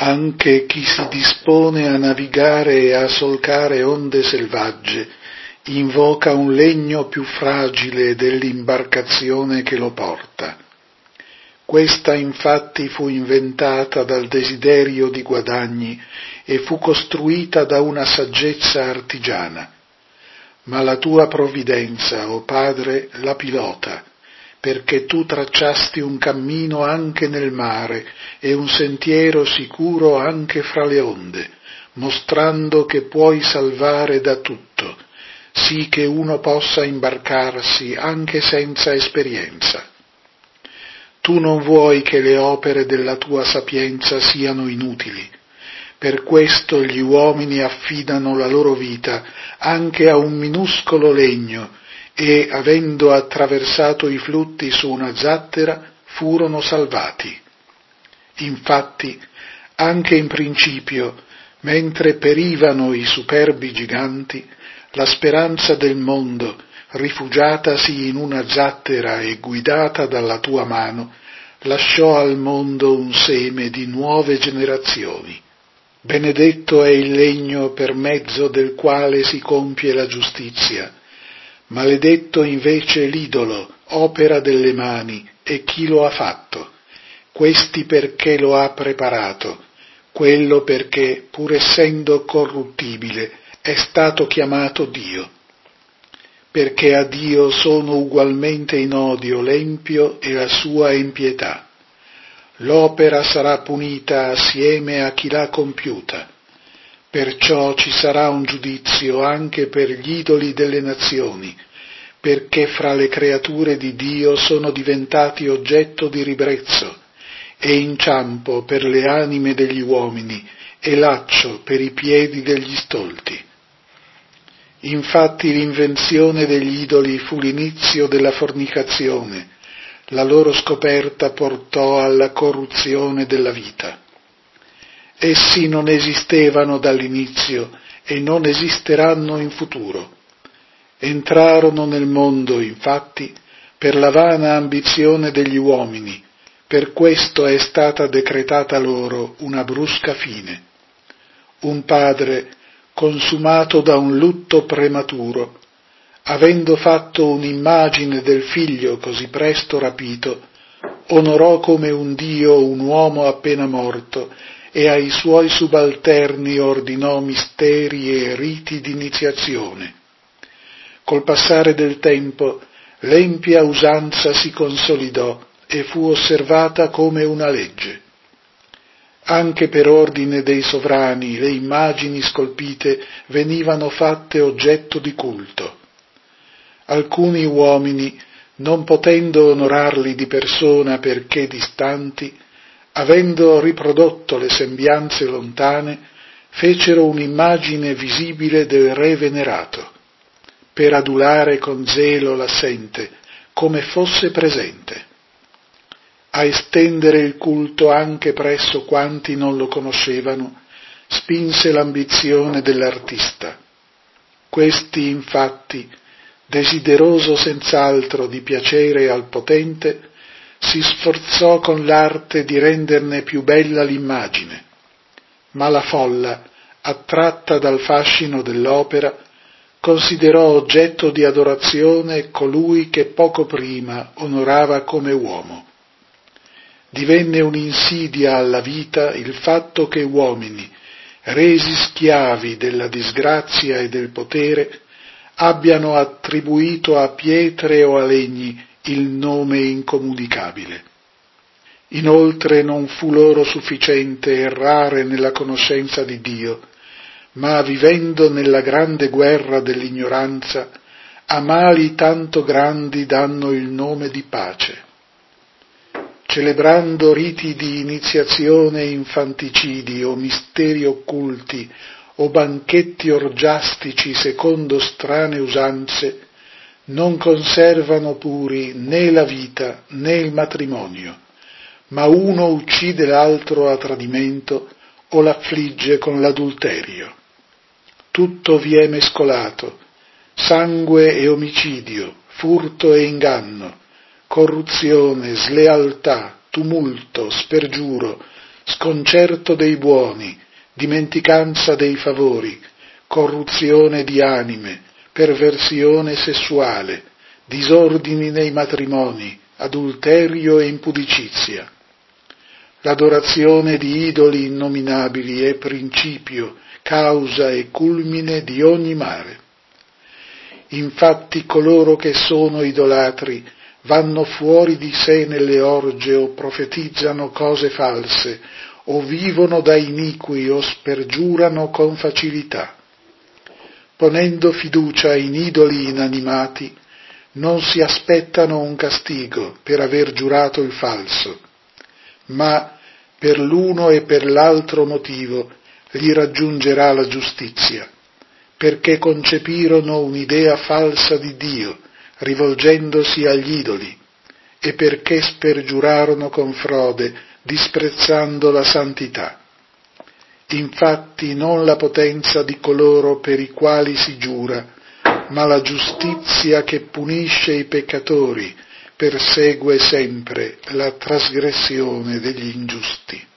Anche chi si dispone a navigare e a solcare onde selvagge invoca un legno più fragile dell'imbarcazione che lo porta. Questa infatti fu inventata dal desiderio di guadagni e fu costruita da una saggezza artigiana. Ma la tua provvidenza, o Padre, la pilota, perché tu tracciasti un cammino anche nel mare e un sentiero sicuro anche fra le onde, mostrando che puoi salvare da tutto, sì che uno possa imbarcarsi anche senza esperienza. Tu non vuoi che le opere della tua sapienza siano inutili. Per questo gli uomini affidano la loro vita anche a un minuscolo legno e, avendo attraversato i flutti su una zattera, furono salvati. Infatti, anche in principio, mentre perivano i superbi giganti, la speranza del mondo, rifugiatasi in una zattera e guidata dalla tua mano, lasciò al mondo un seme di nuove generazioni. Benedetto è il legno per mezzo del quale si compie la giustizia, maledetto invece l'idolo, opera delle mani, e chi lo ha fatto, questi perché lo ha preparato, quello perché, pur essendo corruttibile, è stato chiamato Dio. Perché a Dio sono ugualmente in odio l'empio e la sua impietà. L'opera sarà punita assieme a chi l'ha compiuta. Perciò ci sarà un giudizio anche per gli idoli delle nazioni, perché fra le creature di Dio sono diventati oggetto di ribrezzo, e inciampo per le anime degli uomini, e laccio per i piedi degli stolti. Infatti l'invenzione degli idoli fu l'inizio della fornicazione, la loro scoperta portò alla corruzione della vita. Essi non esistevano dall'inizio e non esisteranno in futuro. Entrarono nel mondo, infatti, per la vana ambizione degli uomini, per questo è stata decretata loro una brusca fine. Un padre, consumato da un lutto prematuro, avendo fatto un'immagine del figlio così presto rapito, onorò come un dio un uomo appena morto e ai suoi subalterni ordinò misteri e riti d'iniziazione. Col passare del tempo l'empia usanza si consolidò e fu osservata come una legge. Anche per ordine dei sovrani le immagini scolpite venivano fatte oggetto di culto. Alcuni uomini, non potendo onorarli di persona perché distanti, avendo riprodotto le sembianze lontane, fecero un'immagine visibile del re venerato, per adulare con zelo l'assente, come fosse presente. A estendere il culto anche presso quanti non lo conoscevano, spinse l'ambizione dell'artista. Questi, infatti, desideroso senz'altro di piacere al potente, si sforzò con l'arte di renderne più bella l'immagine, ma la folla, attratta dal fascino dell'opera, considerò oggetto di adorazione colui che poco prima onorava come uomo. Divenne un'insidia alla vita il fatto che uomini, resi schiavi della disgrazia e del potere, abbiano attribuito a pietre o a legni il nome incomunicabile. Inoltre non fu loro sufficiente errare nella conoscenza di Dio, ma vivendo nella grande guerra dell'ignoranza, a mali tanto grandi danno il nome di pace. Celebrando riti di iniziazione infanticidi o misteri occulti o banchetti orgiastici secondo strane usanze, non conservano puri né la vita né il matrimonio, ma uno uccide l'altro a tradimento o l'affligge con l'adulterio. Tutto vi è mescolato, sangue e omicidio, furto e inganno, corruzione, slealtà, tumulto, spergiuro, sconcerto dei buoni, dimenticanza dei favori, corruzione di anime, perversione sessuale, disordini nei matrimoni, adulterio e impudicizia. L'adorazione di idoli innominabili è principio, causa e culmine di ogni male. Infatti coloro che sono idolatri vanno fuori di sé nelle orge o profetizzano cose false, o vivono da iniqui o spergiurano con facilità. Ponendo fiducia in idoli inanimati, non si aspettano un castigo per aver giurato il falso, ma per l'uno e per l'altro motivo gli raggiungerà la giustizia, perché concepirono un'idea falsa di Dio, rivolgendosi agli idoli, e perché spergiurarono con frode, disprezzando la santità. Infatti non la potenza di coloro per i quali si giura, ma la giustizia che punisce i peccatori persegue sempre la trasgressione degli ingiusti.